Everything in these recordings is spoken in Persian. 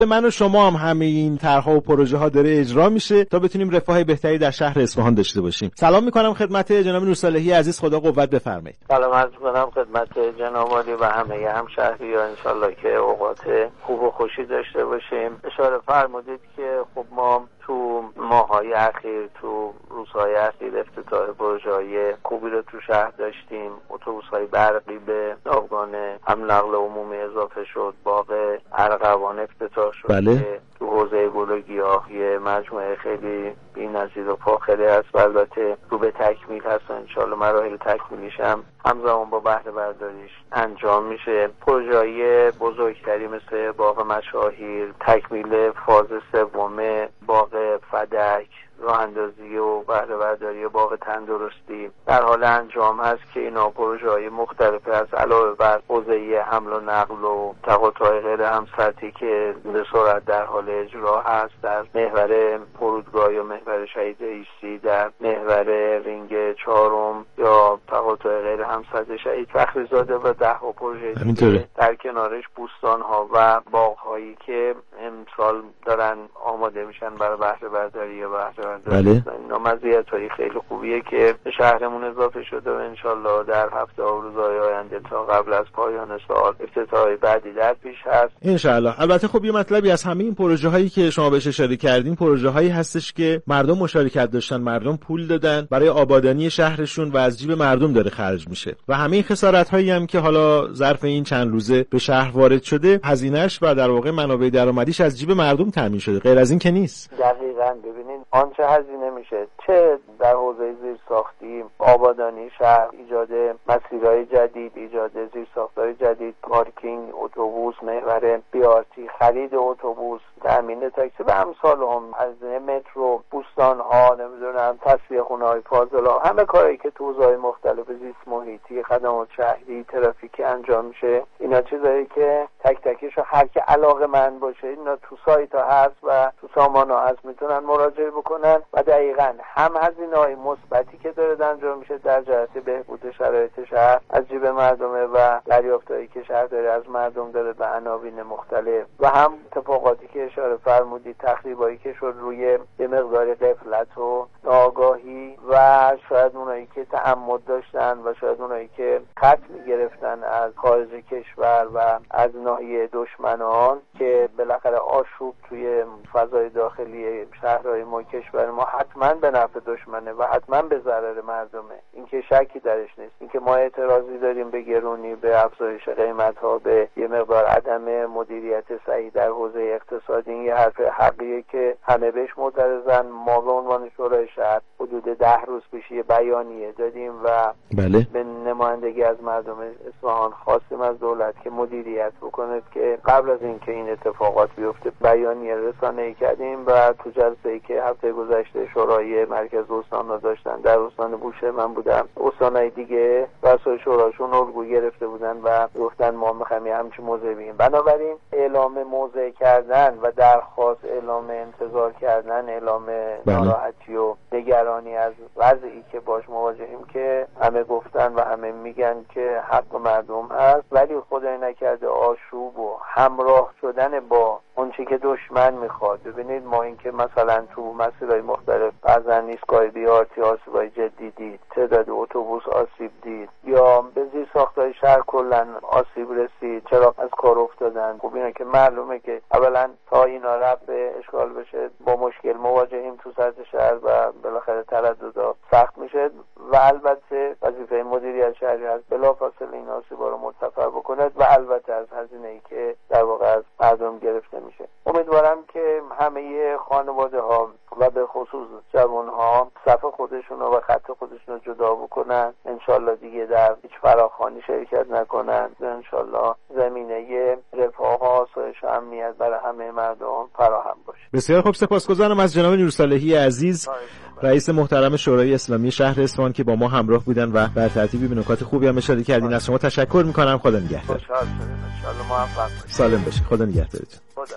من و شما هم همه این طرح‌ها و پروژه‌ها داره اجرا میشه تا بتونیم رفاه بهتری در شهر اصفهان داشته باشیم. سلام میکنم خدمت جناب نورصالحی عزیز، خدا قوت بفرمایید. سلام عرض میکنم خدمت جناب عالی و همه همشهریان، ان شاءالله که اوقات خوب و خوشی داشته باشیم. اشاره فرمودید که خب ما تو ماه‌های اخیر، تو روزهای اخیر افتتاح پروژه‌های خوبی رو تو شهر داشتیم. اتوبوس‌های برقی به ناوگان حمل نقل عمومی اضافه شد، باغ ارغوان افتتاح شد. بله. تو حوزه گل و گیاه یه مجموعه خیلی بی‌نظیر و فاخره است، البته رو به تکمیل هست و انشالله مراحل تکمیلیش هم همزمان با بهره برداریش انجام میشه. پروژه‌های بزرگتری مثل باغ مشاهیر، تکمیل فاز سوم باغ فدک، راه اندازی و بهره برداری باغ تندرستی در حال انجام هست که اینا پروژه‌های مختلفی از علاوه بر حوزه حمل و نقل و تقاطع غیر همسطحی که به سرعت در حال اجرا هست، در محور فرودگاه یا محور شهید عیسی، در محور رینگ چهارم یا تقاطع غیر همسطح شهید فخریزاده و 10 پروژه دیگه در کنارش بوستان‌ها و باغ‌هایی که امسال دارن آماده میشن برای بهره برداری یا بهره بله. اینا مزیت‌های خیلی خوبیه که به شهرمون اضافه شده و انشالله در هفته و روزهای آینده تا قبل از پایان سال افتتاح بعدی در پیش هست انشالله. البته خب یه مطلبی از همه این پروژه هایی که شما بهش اشاره کردین، پروژه هایی هستش که مردم مشارکت داشتن، مردم پول دادن برای آبادانی شهرشون و از جیب مردم داره خرج میشه و همه این خسارت هایی هم که حالا ظرف این چند روزه به شهر وارد شده، هزینه‌اش و در واقع منابع درآمدیش از جیب مردم تامین شده. غیر از این که نیست. دقیقاً. ببینید آنچه هزینه میشه، چه در حوزه زیرساختی، آبادانی شهر، ایجاد مسیرهای جدید، ایجاد زیرساخت‌های جدید، پارکینگ اتوبوس، محور بیارتی، خرید اتوبوس، تامین تاکسی و امثال هم، از مترو، بوستان‌ها، نمیدونم تصفیه خونه‌های فاضلاب، همه کاری که تو حوزه‌های مختلف زیست محیطی، خدمات شهری، ترافیکی انجام میشه. اینا چیزایی که تک تکیشو هر کی علاقه‌مند باشه اینا تو سایت ها هست و تو سامانه هست میتونن مراجعه بکنن و دقیقاً هم هزینه‌های مثبتی که داره انجام میشه در جهت بهبود شرایط شهر از جیب مردمه و دریافتایی که شهر داره از مردم داره به عناوین مختلف، و هم اتفاقاتی که اشاره فرمودید، تخریبایی که شد روی یه مقدار غفلت و ناآگاهی و شاید اونایی که تعمد داشتن و شاید اونایی که خط می‌گرفتن از خارج کشور و از ناحیه دشمنان که بالاخره آشوب توی فضای داخلی شهرهای ما کشور ما حتما به نفع دشمنه و حتما به ضرر مردمه. این که شکی درش نیست. این که ما اعتراضی داریم به گرونی، به افزایش قیمت‌ها، به یه مقدار عدم مدیریت صحیح در حوزه اقتصادی، این یه حرف حقیقیه که همه بهش معترضن. ما به عنوان شورای شهر حدود 10 روز پیش یه بیانیه دادیم و بله. به نمایندگی از مردم اصفهان خواستیم از دولت که مدیریت بکنه که قبل از اینکه این اتفاقات بیفته بیانیه رسانه‌ای کردیم و تو جلسه‌ای که هفته گذشته شورای مرکز استان داشتن در استان بوشهر من بودم، استان‌های دیگه رؤسای شوراشون الگو گرفته بودن و گفتن ما می‌خوایم همچین موضوعی بگیم. بنابراین اعلام موضع کردن و درخواست اعلام انتظار کردن، اعلام ناراحتی و نگرانی از وضعی که باش مواجهیم که همه گفتن و همه میگن که حق مردم هست، ولی خدای نکرده آشوب و همراه شدن با اون چی که دشمن میخواد. ببینید ما این که مثلا تو مسیرهای مختلف بعضن ایستگاه بیارتی آسیبای جدی دید، تعداد اتوبوس آسیب دید یا به زیر ساختای شهر کلا آسیب رسید، چرا از کار افتادن. خب اینا که معلومه که اولا تا اینا رفع اشکال بشه با مشکل مواجهیم تو سطح شهر و بالاخره ترددها سخت میشه و البته وظیفه مدیریت شهری هست بلافاصله این آسیبا رو مرتفع بکنه و البته از هزینه‌ای که در واقع از مردم گرفته میشه. امیدوارم که همه خانواده‌ها و به خصوص جوان‌ها صف خودشون و خط خودشون رو جدا بکنن، انشالله دیگه در هیچ فراخوانی شرکت نکنن، انشالله زمینه رفاه و آسایش و امنیت برای همه مردم فراهم باشه. بسیار خوب، سپاسگزارم از جناب نورصالحی عزیز، رئیس محترم شورای اسلامی شهر اصفهان که با ما همراه بودن و بر ترتیب به نکات خوبی هم اشاره کردین. از شما تشکر می‌کنم. خدا نگهدار. خوشحال شدیم. ان شاء الله موفق باشید. سالم باشید. خدا نگهدارتون. خدا.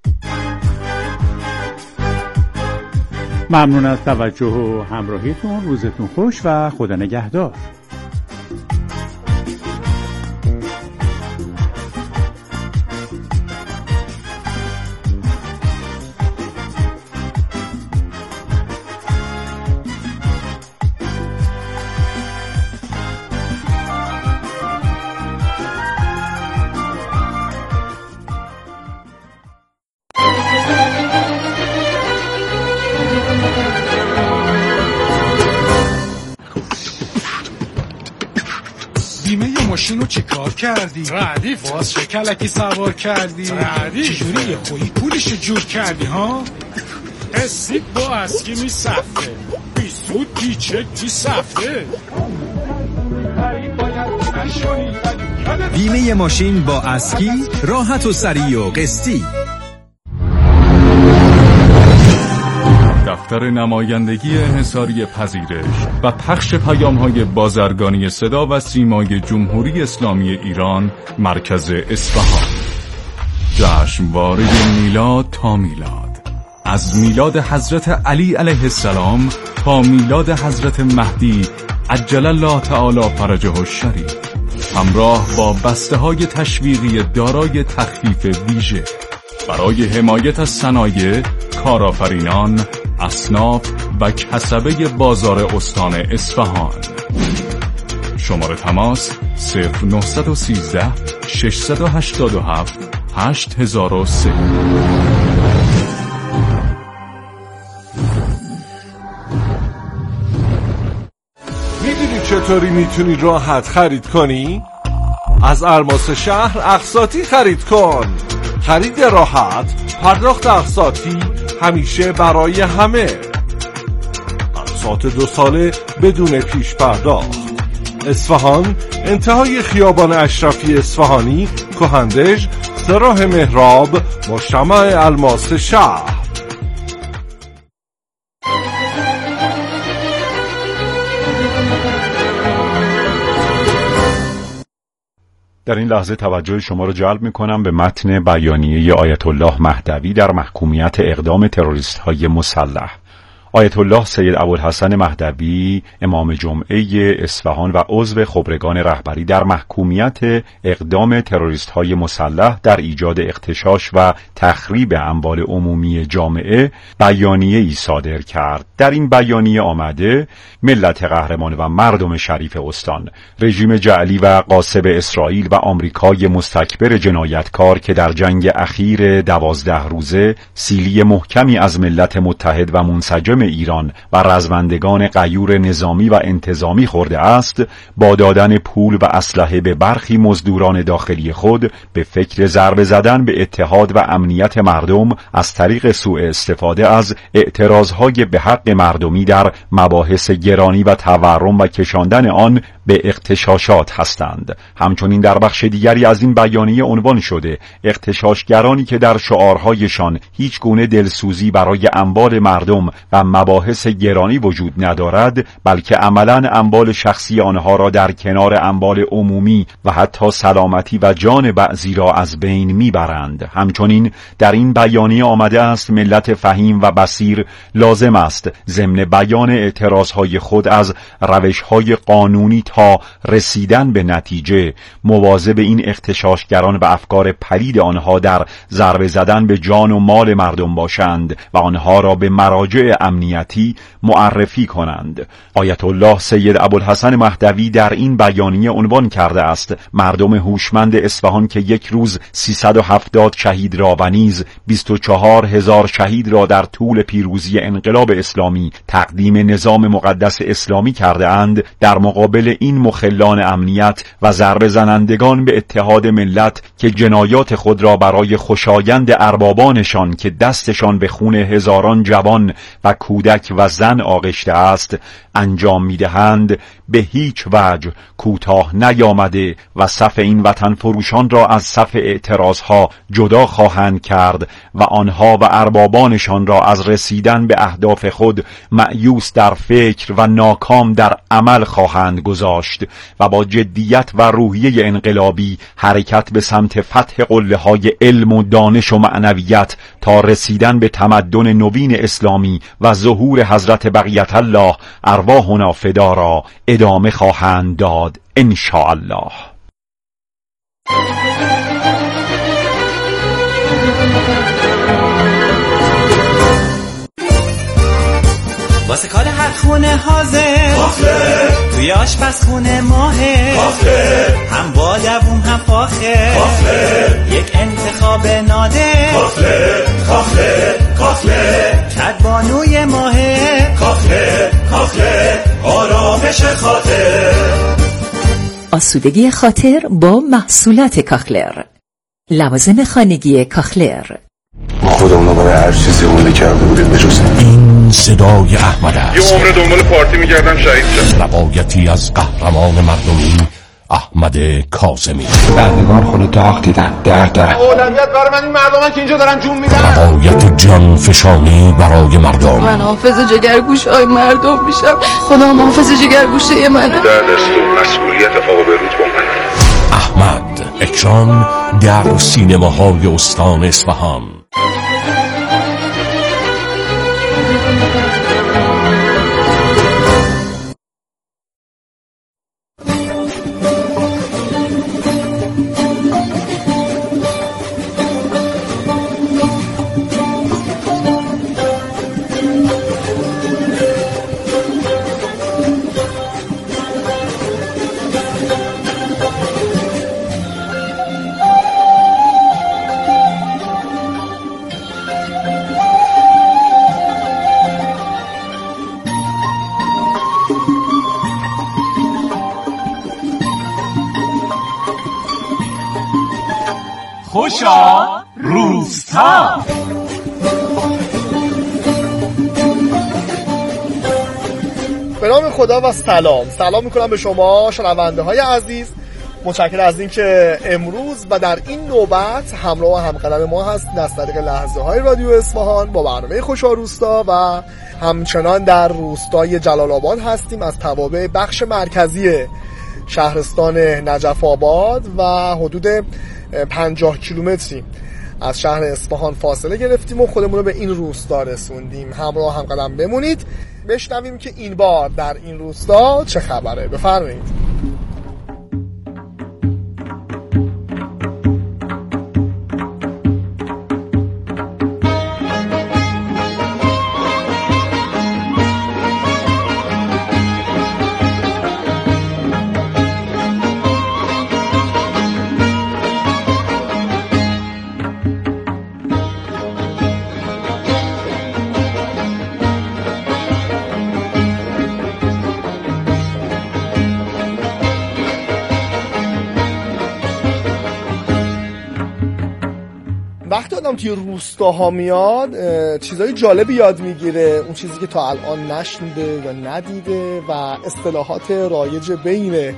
ممنون از توجه و همراهیتون. روزتون خوش و خدا نگهدار. ماشینو چی کار کردی؟ ردیف باز شکلکی سوار کردی؟ ردیف چجوری یه خویی پولشو جور کردی ها؟ اسید با اسکی می صفه بیسود دیچه دی صفه. بیمه ماشین با اسکی راحت و سریع و قسطی. دفتر نمایندگی انحصاری پذیرش و پخش پیام‌های بازرگانی صدا و سیمای جمهوری اسلامی ایران مرکز اصفهان. جشنواره میلاد تا میلاد، از میلاد حضرت علی علیه السلام تا میلاد حضرت مهدی عجل الله تعالی فرجه الشریف، همراه با بسته‌های تشویقی دارای تخفیف ویژه برای حمایت از صنایع، کارآفرینان، اصناف و کسبه بازار استان اصفهان. شماره تماس 0913 687 8003. میدونی چطوری میتونی راحت خرید کنی؟ از الماس شهر اقساطی خرید کن. خرید راحت، پرداخت اقساطی، همیشه برای همه. اقساط 2 ساله بدون پیش پرداخت. اصفهان، انتهای خیابان اشرفی اصفهانی، کهندژ، راه مهراب، مجتمع الماس شهر. در این لحظه توجه شما را جلب می‌کنم به متن بیانیه آیت الله مهدوی در محکومیت اقدام تروریست‌های مسلح. آیت الله سید ابوالحسن مهدوی، امام جمعه اصفهان و عضو خبرگان رهبری، در محکومیت اقدام تروریست‌های مسلح در ایجاد اغتشاش و تخریب اموال عمومی جامعه بیانیه‌ای صادر کرد. در این بیانیه آمده: ملت قهرمان و مردم شریف استان، رژیم جعلی و غاصب اسرائیل و آمریکای مستکبر جنایتکار که در جنگ اخیر 12 روزه سیلی محکمی از ملت متحد و منسجم ایران و رزمندگان غیور نظامی و انتظامی خورده است، با دادن پول و اسلحه به برخی مزدوران داخلی خود به فکر ضربه زدن به اتحاد و امنیت مردم از طریق سوء استفاده از اعتراضهای به حق مردمی در مباحث گرانی و تورم و کشاندن آن به اغتشاشات هستند. همچنین در بخش دیگری از این بیانیه عنوان شده: اغتشاشگرانی که در شعارهایشان هیچ گونه دلسوزی برای اموال مردم و مباحث گرانی وجود ندارد، بلکه عملاً اموال شخصی آنها را در کنار اموال عمومی و حتی سلامتی و جان بعضی را از بین میبرند. همچنین در این بیانیه آمده است: ملت فهیم و بصیر لازم است ضمن بیان اعتراضهای خود از روشهای قانونی تا رسیدن به نتیجه مواظب این اغتشاشگران و افکار پلید آنها در ضربه زدن به جان و مال مردم باشند و آنها را به مراجع امنیتی معرفی کنند. آیت الله سید ابوالحسن مهدوی در این بیانیه عنوان کرده است: مردم هوشمند اصفهان که یک روز 370 شهید را و نیز 24,000 شهید را در طول پیروزی انقلاب اسلامی تقدیم نظام مقدس اسلامی کرده اند، در مقابل این مخلان امنیت و ضربه زنندگان به اتحاد ملت که جنایات خود را برای خوشایند اربابانشان که دستشان به خون هزاران جوان و کودک و زن آغشته است انجام میدهند، به هیچ وجه کوتاه نیامده و صف این وطن فروشان را از صف اعتراضها جدا خواهند کرد و آنها و اربابانشان را از رسیدن به اهداف خود مأیوس در فکر و ناکام در عمل خواهند گذاشت و با جدیت و روحیه انقلابی حرکت به سمت فتح قله‌های علم و دانش و معنویت تا رسیدن به تمدن نوین اسلامی و ظهور حضرت بقیت الله ارواحنا فدا را ادامه خواهند داد ان شاء الله. واسه کار هر خونه حاضر کافه، توی آشپزخونه ماهر کافه، هم با دووم هم فاخر کافه، یک انتخاب نادر کافه کافه کافه، کدبانوی ماهر کافه کافه، آرامش خاطر. آسودگی خاطر با محصولات کاخلر. لوازم خانگی کاخلر. ما خودمون برای هر چیزی اون کرده بودیم بجز این صدای احمد است. یه عمر دنبال پارتی می‌کردم شهید شدم. روایتی از قهرمان مردمی احمد کاظمی. بردگان خود داغ دیدن، درد دارن. اولویت برای من این مردمن که اینجا دارن جون میدن. روایت جان فشانی برای مردم. من حافظ جگرگوشه‌های مردم میشم. خدا حافظ جگرگوشه منه. در دست مسئولیت آقا بیروت با من. احمد اکران در سینماهای استان اصفهان. خوشا روستا. به نام خدا و سلام میکنم به شما شنونده های عزیز. متشکرم از اینکه امروز و در این نوبت همراه و همقدم ما هستید از طریق لحظه های رادیو اصفهان با برنامه خوشا روستا و همچنان در روستای جلال آباد هستیم. از توابع بخش مرکزی شهرستان نجف آباد و حدود 50 کیلومتری از شهر اصفهان فاصله گرفتیم و خودمون رو به این روستا رسوندیم. همراه هم قدم بمونید بشنویم که این بار در این روستا چه خبره. بفرمایید. وقتی آدم توی روستاها میاد چیزای جالبی یاد میگیره، اون چیزی که تا الان نشنیده یا ندیده و اصطلاحات رایج بین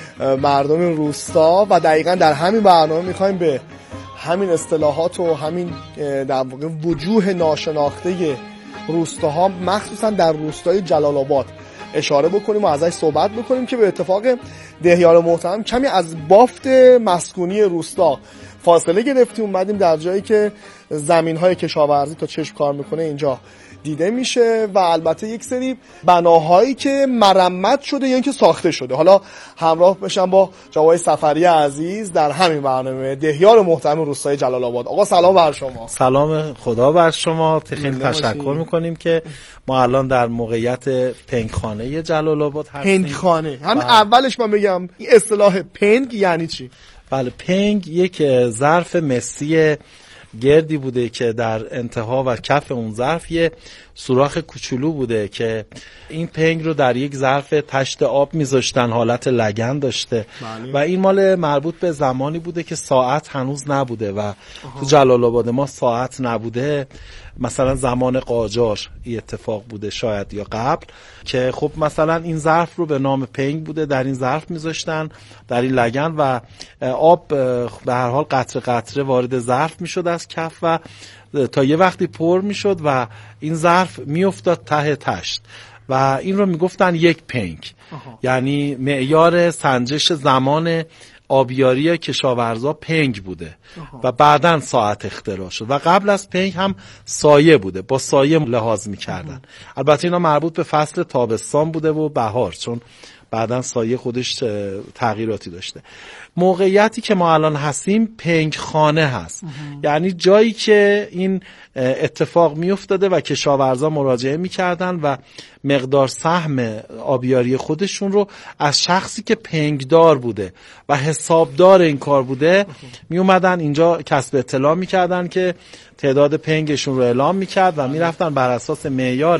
مردم روستا و دقیقاً در همین برنامه میخوایم به همین اصطلاحات و همین در واقع وجوه ناشناخته روستاها مخصوصا در روستای جلال آباد اشاره بکنیم و ازش صحبت بکنیم که به اتفاق دهیار محترم کمی از بافت مسکونی روستا فاصله گرفتیم، اومدیم در جایی که زمین‌های کشاورزی تا چشم کار میکنه اینجا دیده میشه و البته یک سری بناهایی که مرمت شده یا اینکه ساخته شده. حالا همراه بشم با جوای سفری عزیز در همین برنامه دهیار محترم روستای جلال آباد. آقا سلام بر شما. سلام خدا بر شما. خیلی تشکر میکنیم که ما الان در موقعیت پنگخانه جلال آباد هستیم. پنگخانه همین اولش من بگم این اصطلاح پنگ یعنی چی؟ بله، پنگ یک ظرف مسی گردی بوده که در انتها و کف اون ظرف یه سوراخ کوچولو بوده که این پنگ رو در یک ظرف تشت آب میذاشتن، حالت لگن داشته. و این مال مربوط به زمانی بوده که ساعت هنوز نبوده و تو جلال آباد ما ساعت نبوده. مثلا زمان قاجار این اتفاق بوده شاید یا قبل، که خب مثلا این ظرف رو به نام پنگ بوده، در این ظرف میذاشتن در این لگن و آب به هر حال قطره قطره وارد ظرف میشد از کف و تا یه وقتی پر میشد و این ظرف میافتاد ته تشت و این رو میگفتن یک پنگ. یعنی معیار سنجش زمان آبیاری کشاورزا پنگ بوده و بعداً ساعت اختراع شد و قبل از پنگ هم سایه بوده، با سایه لحاظ میکردن. البته اینا مربوط به فصل تابستان بوده و بهار، چون بعداً سایه خودش تغییراتی داشته. موقعیتی که ما الان هستیم پنگخانه هست، یعنی جایی که این اتفاق می افتاده و کشاورزا مراجعه می کردن و مقدار سهم آبیاری خودشون رو از شخصی که پنگدار بوده و حسابدار این کار بوده می اومدن اینجا کسب اطلاع می کردن که تعداد پنگشون رو اعلام می کرد و می رفتن بر اساس معیار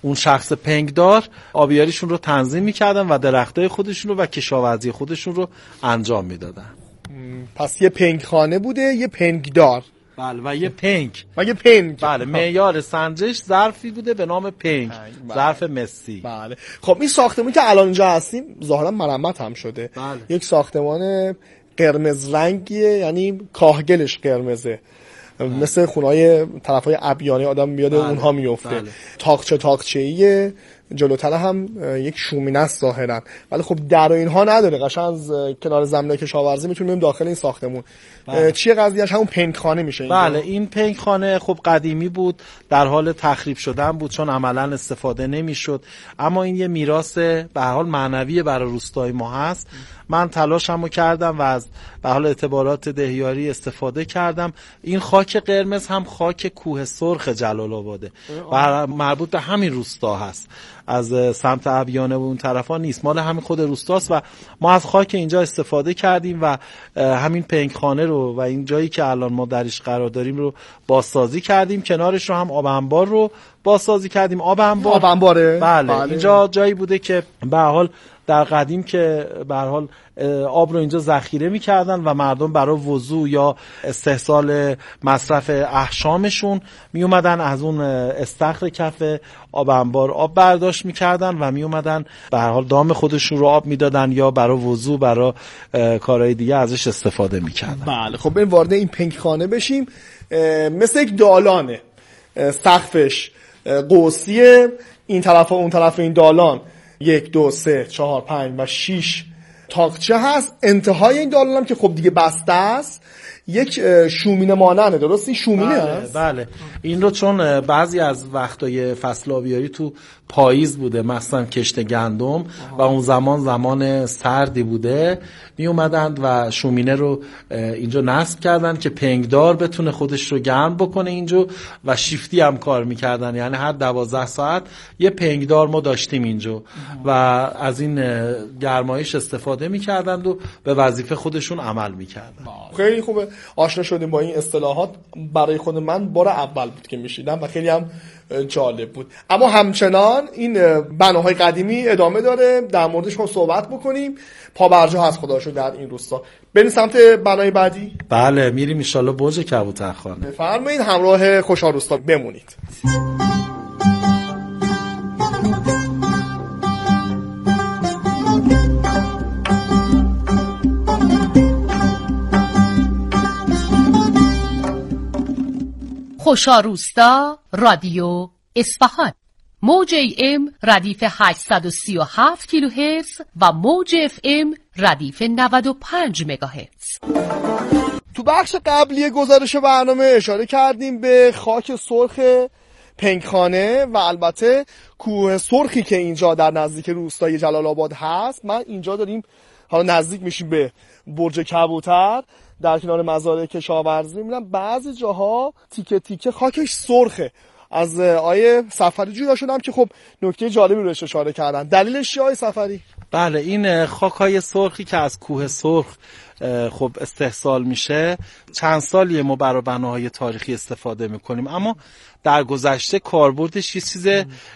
اون شخص پنگدار آبیاریشون رو تنظیم میکردن و درختای خودشون رو و کشاورزی خودشون رو انجام میدادن. پس یه پنگخانه بوده، یه پنگدار. بله و یه پنگ. بله، معیار سنجش ظرفی بوده به نام پنگ. ظرف مسی. بله. خب این ساختمانی که الان اینجا هستیم ظاهرا مرمت هم شده. بله. یک ساختمان قرمز رنگیه، یعنی کاهگلش قرمزه. مثل خونه‌های طرفای ابیانه آدم میاد اونها میفته. تاقچه‌ایه، جلوتر هم یک شومینه است ظاهرا، ولی خب در و اینها نداره. قشنگ از کنار زمینه کشاورزی میتونیم بریم داخل این ساختمون. چیه قضیهش؟ همون پنگخانه میشه اینجا. بله، این پنگخانه خب قدیمی بود، در حال تخریب شدن بود چون عملا استفاده نمیشد، اما این یه میراث به هر حال معنوی برای روستای ما هست. من تلاشمو کردم و از به حال اعتبارات دهیاری استفاده کردم. این خاک قرمز هم خاک کوه سرخ جلال آباده و مربوط به همین روستا هست، از سمت ابیانه و اون طرفا نیست، مال همین خود روستاست و ما از خاک اینجا استفاده کردیم و همین پنگخانه رو و این جایی که الان ما درش قرار داریم رو بازسازی کردیم. کنارش رو هم آب انبار رو بازسازی کردیم. آب انباره. بله. اینجا جایی بوده که به هر حال در قدیم که به هر حال آب رو اینجا ذخیره می‌کردن و مردم برای وضو یا استحصال مصرف احشامشون میومدن از اون استخر کف آب انبار آب برداشت می‌کردن و میومدن به هر حال دام خودشون رو آب میدادن یا برای وضو، برای کارهای دیگه ازش استفاده می‌کردن. بله. خب بریم وارد این پنگخانه بشیم. مثل یک دالانه، سقفش قوسیه، این طرف و اون طرف این دالان 1 2 3 4 5 و 6 تاقچه هست. انتهای این دالان هم که خب دیگه بسته است یک شومینه ماننده. درست این شومینه هست؟ بله. این رو چون بعضی از وقتای فصل آبیاری تو پاییز بوده، مثلا کشت گندم و اون زمان سردی بوده، می اومدند و شومینه رو اینجا نصب کردن که پنگدار بتونه خودش رو گرم بکنه اینجا و شیفتی هم کار میکردن، یعنی هر 12 ساعت یه پنگدار ما داشتیم اینجا و از این گرمایش استفاده میکردند و به وظیفه خودشون عمل میکردن. خیلی خوبه آشنا شدیم با این اصطلاحات. برای خود من بار اول بود که میشیدم و خیلی هم جالب بود. اما همچنان این بناهای قدیمی ادامه داره، در موردش هم صحبت بکنیم. پابرجا هست خدا شو در این روستا. بریم سمت بنای بعدی. بله میریم ان شاءالله برج کبوترخانه. بفرمایید همراه خوشحال روستا بمونید. خوشحال روستا رادیو اصفهان، موج AM ردیف 837 کیلوهرتز و موج FM ردیف 95 مگاهرتز. تو بخش قبلی گزارش برنامه اشاره کردیم به خاک سرخ پنگخانه و البته کوه سرخی که اینجا در نزدیک روستای جلال آباد هست. من اینجا داریم حالا نزدیک میشیم به برج کبوتر در کنار مزارع کشاورزی. میبینم بعضی جاها تیکه تیکه خاکش سرخه. از آیه سفری جویا شدم که خب نکته جالبی رو اشاره کردن. دلیلش چیه آیه سفری؟ بله، این خاکای سرخی که از کوه سرخ خب استحصال میشه، چند سالیه ما برای بناهای تاریخی استفاده میکنیم، اما در گذشته کاربردش یه چیز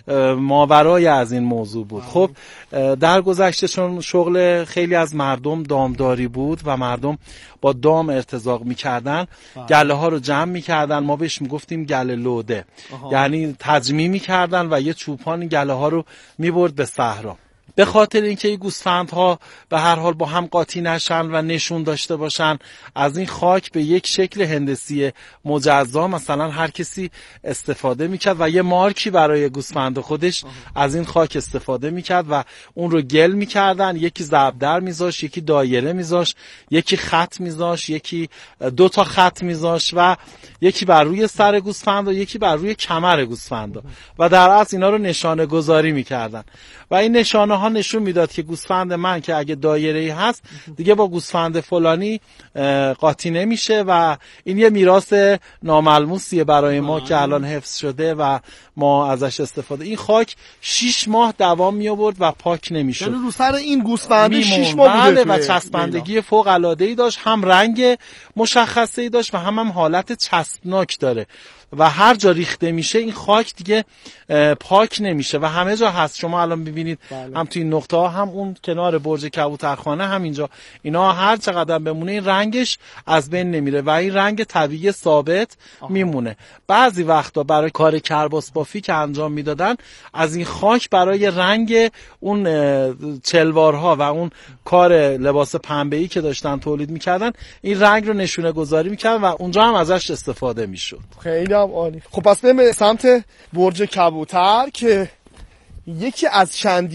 ماورای از این موضوع بود. خب در گذشته چون شغل خیلی از مردم دامداری بود و مردم با دام ارتزاق میکردن، گله ها رو جمع میکردن، ما بهش میگفتیم گله لوده، یعنی تجمیع میکردن و یه چوپان گله ها رو میبرد به صحرا. به خاطر اینکه این گوسفندها به هر حال با هم قاطی نشن و نشون داشته باشن، از این خاک به یک شکل هندسی مجزا مثلا هر کسی استفاده میکرد و یه مارکی برای گوسفند خودش از این خاک استفاده میکرد و اون رو گل میکردن. یکی زبدر میذاش، یکی دایره میذاش، یکی خط میذاش، یکی 2 تا خط میذاش و یکی بر روی سر گوسفند و یکی بر روی کمر گوسفند و در اصل اینا رو نشانه گذاری میکردن و این نشانه ها نشون میداد که گوسفند من که اگه دایره‌ای هست دیگه با گوسفند فلانی قاطی نمیشه و این یه میراث ناملموسیه برای ما که الان حفظ شده و ما ازش استفاده. این خاک 6 ماه دوام می آورد و پاک نمیشد، یعنی رو سر این گوسفند 6 ماه بوده و چسبندگی فوق العاده ای داشت، هم رنگ مشخصی داشت و هم حالت چسبناک داره و هر جا ریخته میشه این خاک دیگه پاک نمیشه و همه جا هست. شما الان ببینید هم تو این نقطه ها، هم اون کنار برج کبوترخانه، هم اینجا، اینا هر چقدر بمونه این رنگش از بین نمیره و این رنگ طبیعی ثابت میمونه. بعضی وقتا برای کار کرباس بافی که انجام میدادن از این خاک برای رنگ اون چلوارها و اون کار لباس پنبه‌ای که داشتن تولید میکردن این رنگ رو نشونه گذاری میکردن و اونجا هم ازش استفاده میشد. خیلی هم عالی. خب پس بریم سمت برج کبوتر که یکی از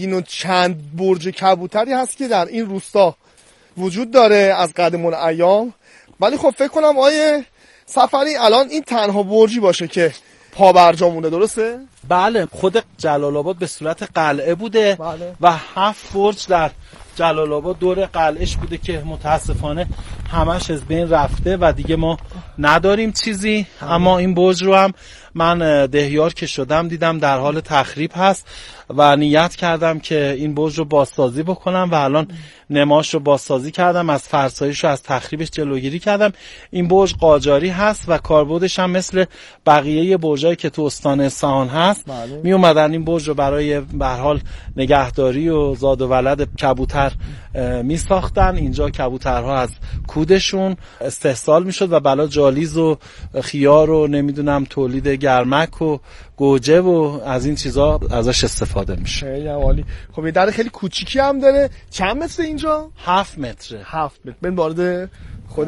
چند برج کبوتری هست که در این روستا وجود داره از قدیم الایام. ولی خب فکر کنم آیه سفری الان این تنها برجی باشه که پا برجا مونده، درسته؟ بله، خود جلال آباد به صورت قلعه بوده. بله. و 7 برج در جلال آباد دور قلعهش بوده که متاسفانه همش از بین رفته و دیگه ما نداریم چیزی. اما این برج رو هم من دهیار که شدم دیدم در حال تخریب هست و نیت کردم که این برج رو بازسازی بکنم و الان نماش رو بازسازی کردم، از فرسایش و از تخریبش جلوگیری کردم. این برج قاجاری هست و کاربردش هم مثل بقیه برجایی که تو استان اصفهان هست. می اومدن این برج رو برای به هر حال نگهداری و زاد و ولد کبوتر می ساختن. اینجا کبوترها از کودشون استحصال می شد و بلا جالیز و خیار و نمیدونم تولید گرمک و گوجه و از این چیزا ازش استفاده میشه. خیلی عالی. خب یه در خیلی کوچیکی هم داره. چند متره اینجا؟ 7 متره. 7 متر. بریم وارد خود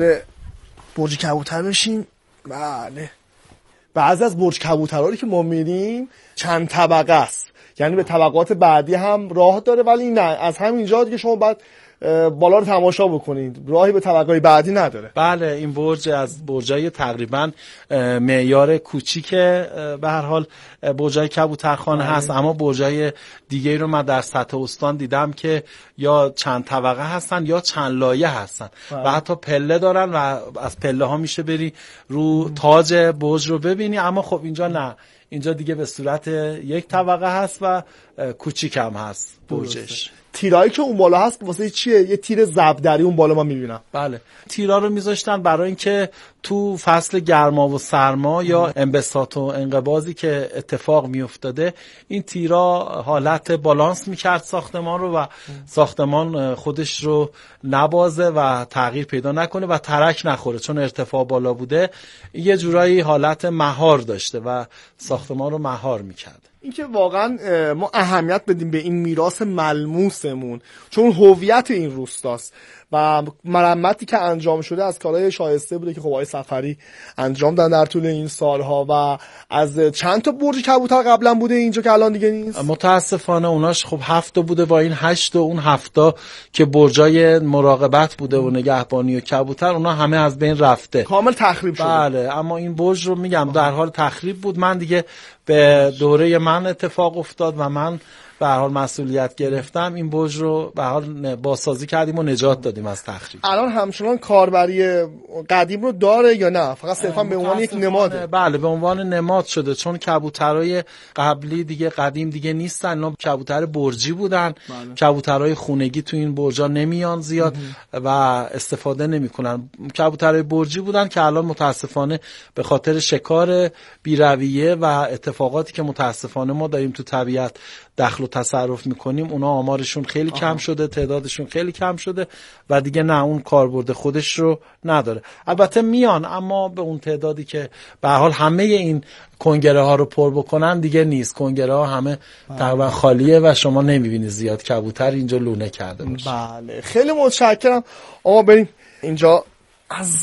برج کبوتر بشیم. بله. بعضی از برج کبوترها که ما میریم چند طبقه است، یعنی به طبقات بعدی هم راه داره، ولی نه از همینجا دیگه شما بعد بالا رو تماشا بکنید، راهی به طبقات بعدی نداره. بله، این برج از برجای تقریبا معیار کوچیک به هر حال برجای کبوترخانه هست، اما برجای دیگه رو من در سطح استان دیدم که یا چند طبقه هستن یا چند لایه هستن و حتی پله دارن و از پله ها میشه بری رو تاج برج رو ببینی. اما خب اینجا نه، اینجا دیگه به صورت یک طبقه هست و کوچیک هم هست برجش. تیرایی که اون بالا هست واسه چیه؟ یه تیر زبدری اون بالا ما میبینم. بله، تیرا رو میذاشتن برای اینکه تو فصل گرما و سرما یا انبساط و انقباضی که اتفاق میافتاده این تیرا حالت بالانس میکرد ساختمان رو و ساختمان خودش رو نبازه و تغییر پیدا نکنه و ترک نخوره، چون ارتفاع بالا بوده یه جورایی حالت مهار داشته و ساختمان رو مهار میکرد. اینکه واقعا ما اهمیت بدیم به این میراث ملموسمون، چون هویت این روستاست و مرمتی که انجام شده از کارهای شایسته بوده که خب آقای سفری انجام دادن در طول این سالها. و از چند تا برج کبوتر قبلا بوده اینجا که الان دیگه نیست؟ متاسفانه اوناش خب 7 بوده و این 8 و اون 7 که برجای مراقبت بوده و نگهبانی و کبوتر اونا همه از بین رفته، کامل تخریب شده. بله، اما این برج رو میگم در حال تخریب بود. من دیگه به دوره من اتفاق افتاد و من به هر حال مسئولیت گرفتم، این برج رو به هر حال بازسازی کردیم و نجات دادیم از تخریب. الان همچنان کاربری قدیم رو داره یا نه فقط صرفا به عنوان یک نماده؟ بله، به عنوان نماد شده، چون کبوترهای قبلی دیگه قدیم دیگه نیستن، اینا کبوتر برجی بودن. کبوترهای خونگی تو این برجا نمیان زیاد و استفاده نمیکنن. کبوترهای برجی بودن که الان متاسفانه به خاطر شکار بی‌رویه و اتفاقاتی که متاسفانه ما داریم تو طبیعت دخل و تصرف میکنیم، اونا آمارشون خیلی کم شده، تعدادشون خیلی کم شده و دیگه نه اون کاربرد خودش رو نداره. البته میان، اما به اون تعدادی که به هر حال همه این کنگره ها رو پر بکنن دیگه نیست. کنگره ها همه تقریبا خالیه و شما نمیبینید زیاد کبوتر اینجا لونه کرده باشه. بله، خیلی متشکرم. آقا بریم اینجا از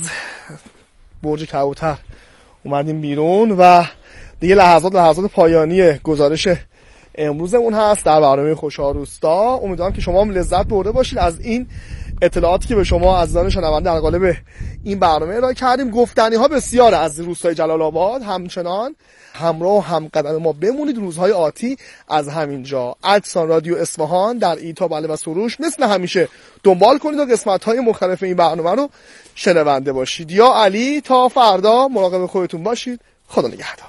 برج کبوتر اومدیم بیرون و دیگه لحظات پایانی گزارش امروزمون هست در برنامه خوشحال روستا. امیدوارم که شما هم لذت برده باشید از این اطلاعاتی که به شما عزیزان شنونده در قالب این برنامه ارائه کردیم. گفتنی ها بسیار از روستای جلال آباد، همچنان همراه و همقدم ما بمونید روزهای آتی از همینجا. ادسان رادیو اصفهان در ایتا، بله و سروش مثل همیشه دنبال کنید و قسمت های مختلف این برنامه رو شنونده باشید. یا علی، تا فردا مراقب خودتون باشید. خدا نگهدار.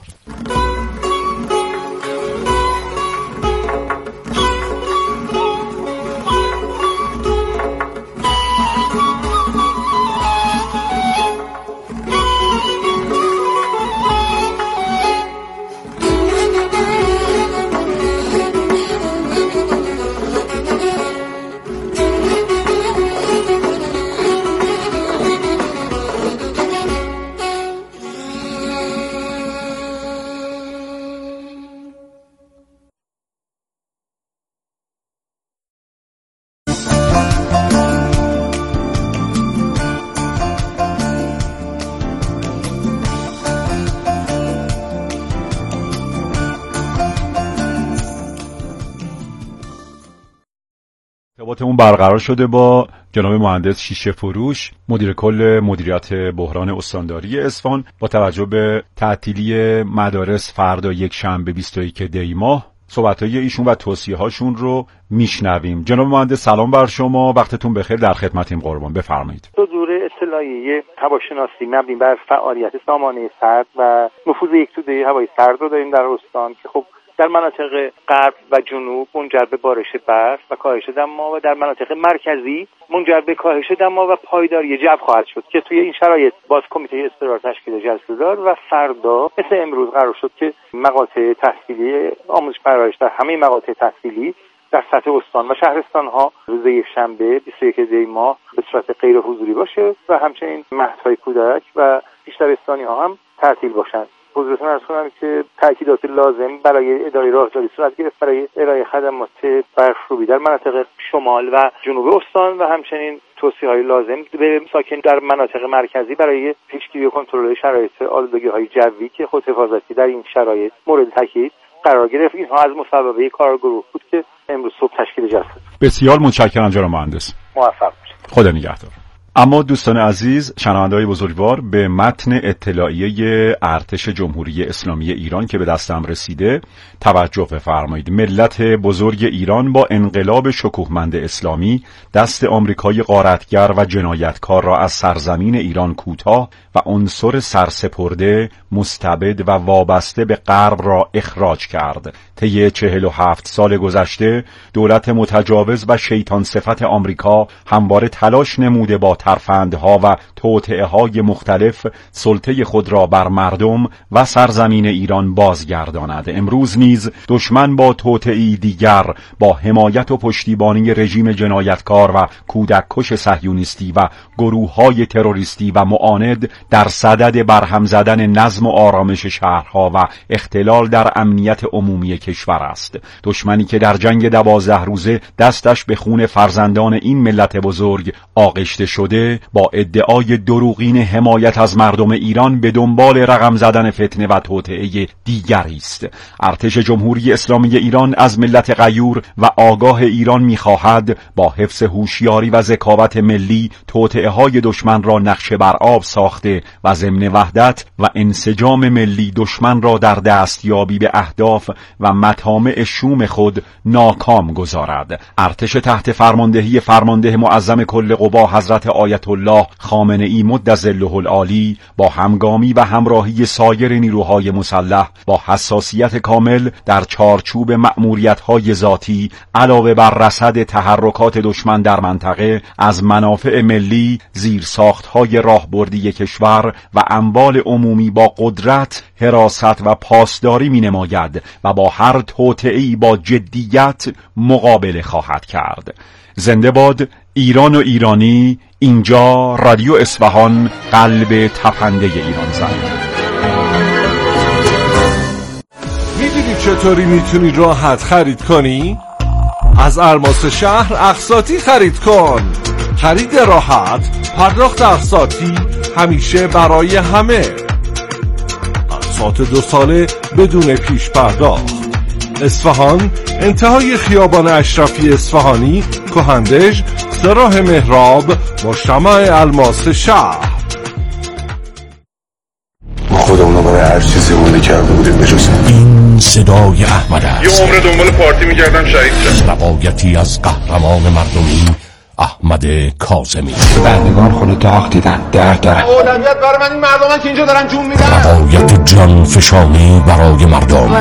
ارتباطمون برقرار شده با جناب مهندس شیشه فروش، مدیر کل مدیریت بحران استانداری اصفهان. با توجه به تعطیلی مدارس فردا یک شنبه 21 دی ماه، صحبت‌های ایشون و توصیه‌هاشون رو میشنویم. جناب مهندس سلام بر شما، وقتتون بخیر، در خدمتیم قربان، بفرمایید. صدور اطلاعیه هواشناسی مبنی بر فعالیت سامانه سرد و نفوذ یک توده هوای سرد رو داریم در استان که خب در مناطق غرب و جنوب منجر به بارش برف و کاهش دما و در مناطق مرکزی منجر به کاهش دما و پایداری جو خواهد شد که توی این شرایط باز کمیته اضطرار تشکیل جلسه داد و فردا مثل امروز قرار شد که مقاطع تحصیلی آموزش پرورش در همه مقاطع تحصیلی در سطح استان و شهرستان ها روز شنبه 21 دی ماه به صورت غیر حضوری باشه و همچنین مهدهای کودک و بیشتر استانی ها هم تعطیل باشند. حضورتون عرض کنم که تأکیدات لازم برای اداره راهداری صورت گرفت برای ارائه خدمات برفروبی در مناطق شمال و جنوب استان و همچنین توصیه‌های لازم به ساکن در مناطق مرکزی برای پیشگیری و کنترل شرایط آلودگی‌های جوی که خودحفاظتی در این شرایط مورد تاکید قرار گرفت. اینها از مصوبه کارگروه بود که امروز صبح تشکیل جلسه. بسیار متشکرم جناب مهندس. موفق باشید. خدا نگهدار. اما دوستان عزیز، شنونده‌های بزرگوار، به متن اطلاعیه ارتش جمهوری اسلامی ایران که به دستم رسیده توجه بفرمایید. ملت بزرگ ایران با انقلاب شکوهمند اسلامی دست آمریکای غارتگر و جنایتکار را از سرزمین ایران کوتاه و عنصر سرسپرده، مستبد و وابسته به غرب را اخراج کرد. طی 47 سال گذشته دولت متجاوز و شیطان صفت آمریکا همواره تلاش نموده با ترفندها و توطئه‌های مختلف سلطه خود را بر مردم و سرزمین ایران بازگرداند. امروز نیز دشمن با توطئه‌ای دیگر با حمایت و پشتیبانی رژیم جنایتکار و کودککش صهیونیستی و گروه‌های تروریستی و معاند در صدد برهم زدن نظم و آرامش شهرها و اختلال در امنیت عمومی کشور است. دشمنی که در جنگ 12 روزه دستش به خون فرزندان این ملت بزرگ آغشته شده، با ادعای دروغین حمایت از مردم ایران به دنبال رقم زدن فتنه و توطئه دیگری است. ارتش جمهوری اسلامی ایران از ملت غیور و آگاه ایران می‌خواهد با حفظ هوشیاری و ذکاوت ملی توطئه‌های دشمن را نقشه بر آب ساخته و ضمن وحدت و انسجام ملی دشمن را در دستیابی به اهداف و مطامع شوم خود ناکام گذارد. ارتش تحت فرماندهی فرمانده معظم کل قوا حضرت آیت الله خامنه ای مدظله العالی با همگامی و همراهی سایر نیروهای مسلح با حساسیت کامل در چارچوب مأموریت‌های ذاتی علاوه بر رصد تحرکات دشمن در منطقه از منافع ملی، زیرساخت‌های راهبردی کشور و اموال عمومی با قدرت، حراست و پاسداری می‌نماید و با هر توطئه‌ای با جدیت مقابله خواهد کرد. زنده باد ایران و ایرانی. اینجا رادیو اصفهان، قلب تپنده ایران زمین. میدونی چطوری میتونی راحت خرید کنی؟ از الماس شهر اقساطی خرید کن. خرید راحت، پرداخت اقساطی، همیشه برای همه. اقساط 2 ساله بدون پیش پرداخت. اصفهان، انتهای خیابان اشرفی اصفهانی، کهندج، راه مهراب، مجتمع الماس شهر. ما خودمونو برای هر چیزی مونده کرده بودیم بجز این صدای احمد است. یه عمر دنبال پارتی میکردم شهید شدم. روایتی از قهرمان مردمی احمد کاظمی. بردگان خود داغ دیدن، درد دارن. اولویت برای من این مردمان که اینجا دارن جون میدن. روایت جان فشانی برای مردم.